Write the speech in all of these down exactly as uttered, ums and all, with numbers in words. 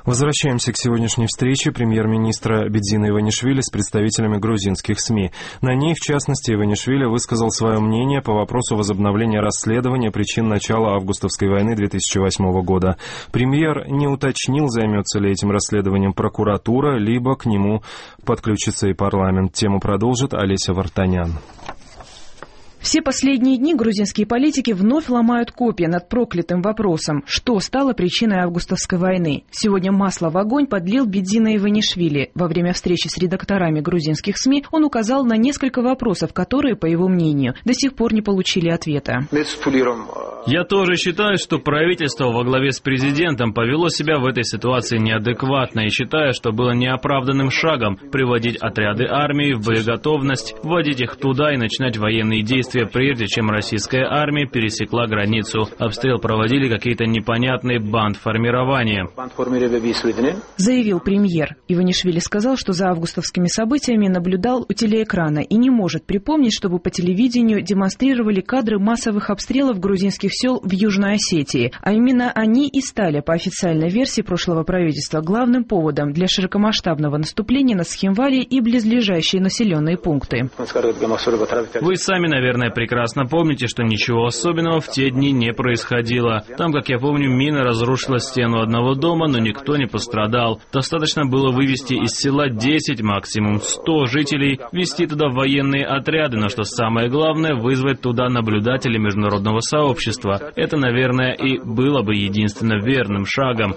Возвращаемся к сегодняшней встрече премьер-министра Бидзина Иванишвили с представителями грузинских СМИ. На ней, в частности, Иванишвили высказал свое мнение по вопросу возобновления расследования причин начала августовской войны две тысячи восьмого года. Премьер не уточнил, займется ли этим расследованием прокуратура, либо к нему подключится и парламент. Тему продолжит Олеся Вартанян. Все последние дни грузинские политики вновь ломают копья над проклятым вопросом, что стало причиной августовской войны. Сегодня масло в огонь подлил Бидзина Иванишвили. Во время встречи с редакторами грузинских СМИ он указал на несколько вопросов, которые, по его мнению, до сих пор не получили ответа. Я тоже считаю, что правительство во главе с президентом повело себя в этой ситуации неадекватно и считаю, что было неоправданным шагом приводить отряды армии в боеготовность, вводить их туда и начинать военные действия, прежде чем российская армия пересекла границу. Обстрел проводили какие-то непонятные бандформирования. Заявил премьер. Иванишвили сказал, что за августовскими событиями наблюдал у телеэкрана и не может припомнить, чтобы по телевидению демонстрировали кадры массовых обстрелов грузинских сел в Южной Осетии. А именно они и стали, по официальной версии прошлого правительства, главным поводом для широкомасштабного наступления на Схимвали и близлежащие населенные пункты. Вы сами, наверное, прекрасно помните, что ничего особенного в те дни не происходило. Там, как я помню, мина разрушила стену одного дома, но никто не пострадал. Достаточно было вывести из села десять, максимум сто жителей, вести туда военные отряды, но что самое главное, вызвать туда наблюдателей международного сообщества. Это, наверное, и было бы единственно верным шагом,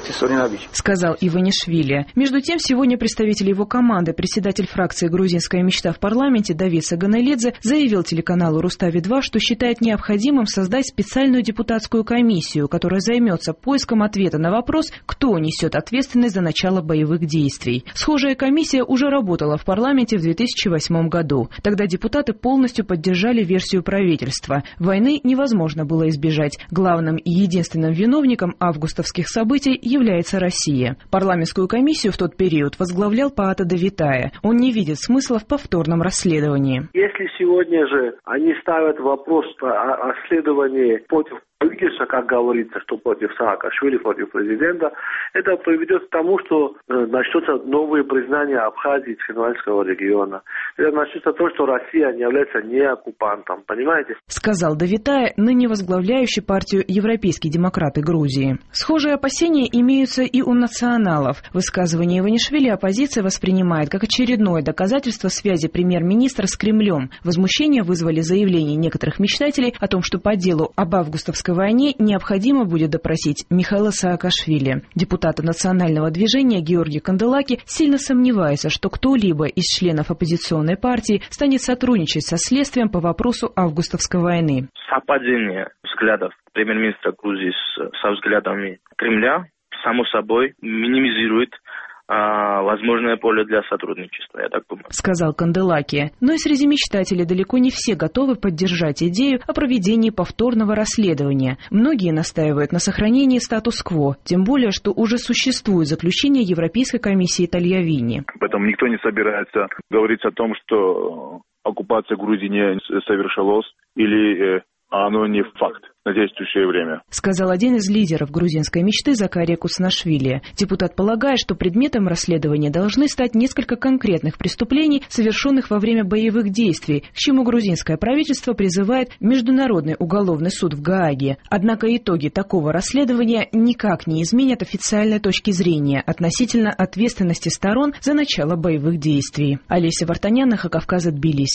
сказал Иванишвили. Между тем, сегодня представитель его команды, председатель фракции «Грузинская мечта» в парламенте Давид Саганалидзе, заявил телеканалу Рустави два, что считает необходимым создать специальную депутатскую комиссию, которая займется поиском ответа на вопрос, кто несет ответственность за начало боевых действий. Схожая комиссия уже работала в парламенте в две тысячи восьмом году. Тогда депутаты полностью поддержали версию правительства. Войны невозможно было избежать. Главным и единственным виновником августовских событий является Россия. Парламентскую комиссию в тот период возглавлял Паата Давитая. Он не видит смысла в повторном расследовании. Если сегодня же они ставят вопрос о расследовании против правительства, как говорится, что против Саакашвили, против президента, это приведет к тому, что э, начнется новое признание Абхазии и Цхинвальского региона. Это начнется то, что Россия не является не оккупантом, понимаете? Сказал Давитая, ныне возглавляющий партию «Европейские демократы» Грузии. Схожие опасения имеются и у националов. Высказывание Иванишвили оппозиция воспринимает как очередное доказательство связи премьер-министра с Кремлем. Возмущение вызвали заявления некоторых мечтателей о том, что по делу об августовской войне необходимо будет допросить Михаила Саакашвили. Депутат национального движения Георгий Канделаки сильно сомневается, что кто-либо из членов оппозиционной партии станет сотрудничать со следствием по вопросу августовской войны. Совпадение взглядов премьер-министра Грузии со взглядами Кремля, само собой, минимизирует возможное поле для сотрудничества, я так думаю. Сказал Канделаки. Но и среди мечтателей далеко не все готовы поддержать идею о проведении повторного расследования. Многие настаивают на сохранении статус-кво, тем более, что уже существует заключение Европейской комиссии Тольявини. Поэтому никто не собирается говорить о том, что оккупация Грузии не совершилась или оно не факт на действующее время. Сказал один из лидеров грузинской мечты Закария Куснашвили. Депутат полагает, что предметом расследования должны стать несколько конкретных преступлений, совершенных во время боевых действий, к чему грузинское правительство призывает Международный уголовный суд в Гааге. Однако итоги такого расследования никак не изменят официальной точки зрения относительно ответственности сторон за начало боевых действий. Олеся Вартанян, Кавказа, Тбилиси.